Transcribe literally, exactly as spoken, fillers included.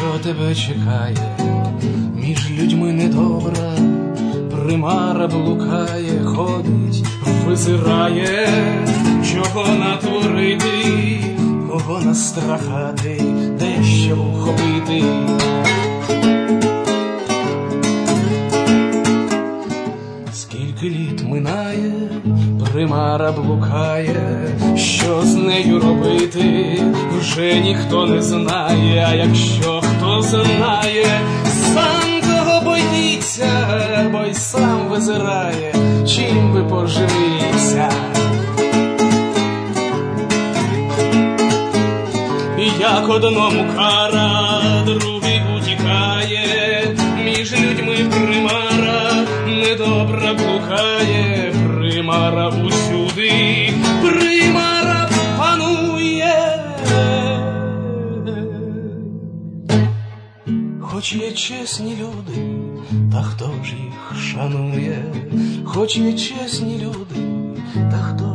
що тебе чекає, між людьми недобра, примара блукає, ходить, визирає, чого натворити, кого настрахати, дещо ухопити. Скільки літ минає, примара блукає, що з нею робити, вже ніхто не знає, а якщо хто знає, сам того боїться, бо й сам визирає, чим би поживився. І як одному кара, другий утікає, між людьми примара недобра блукає, примара усюди, примара панує. Хоч є чесні люди, та хто ж їх шанує? Хоч є чесні люди, та хто